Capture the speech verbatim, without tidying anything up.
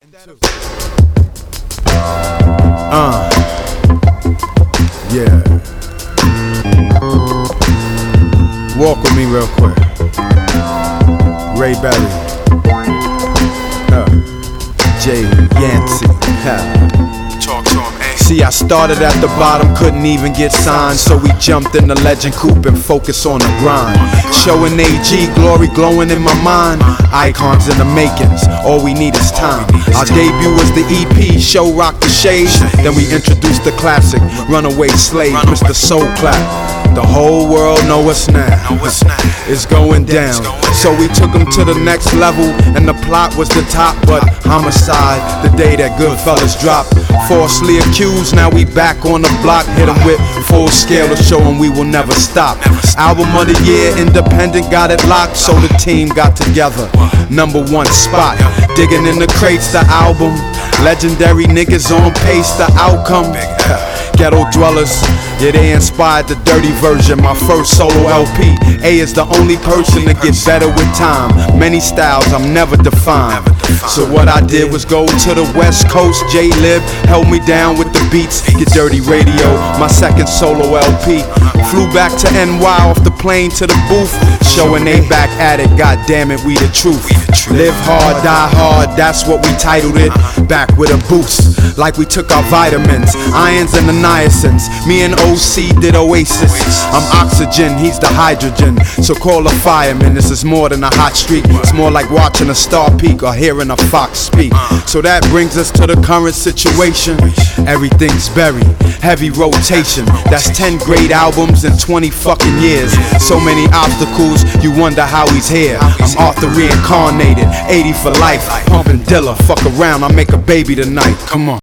Uh, yeah. Walk with me real quick. Ray Berry, uh, Jay Yancey. Talk to him, eh? See, I started at the bottom, couldn't even get signed, so we jumped in the legend coupe and focused on the grind. Showing A G glory glowing in my mind. Icons in the makings, all we need is time. Our debut was the E P, Show Rock the Shades. Then we introduced the classic, Runaway Slave, Mister Soul Clap. The whole world know us now. It's going down. So we took them to the next level, and the plot was the top. But homicide, the day that Goodfellas dropped. Falsely accused, now we back on the block. Hit them with full scale to show them we will never stop. Album of the year, independent, got it locked. So the team got together, number one spot. Digging in the crates, the album. Legendary niggas on pace, the outcome. Ghetto Dwellers, yeah, they inspired the dirty version, my first solo L P. A is the only person to get better with time. Many styles, I'm never defined. So what I did was go to the West Coast. J-Lib held me down with the beats. Get Dirty Radio, my second solo L P. Flew back to N Y off the plane to the booth, showing they back at it, god damn it, we the truth. Live hard, die hard, that's what we titled it. Back with a boost, like we took our vitamins, irons and the niacins. Me and O C did Oasis. I'm oxygen, he's the hydrogen. So call a fireman, this is more than a hot streak. It's more like watching a star peak or hearing a fox speak. So that brings us to the current situation. Everything's buried, heavy rotation. That's ten great albums in twenty fucking years. So many obstacles, you wonder how he's here. I'm Arthur reincarnated, eighty for life. Pumping Dilla, fuck around, I'll make a baby tonight. Come on.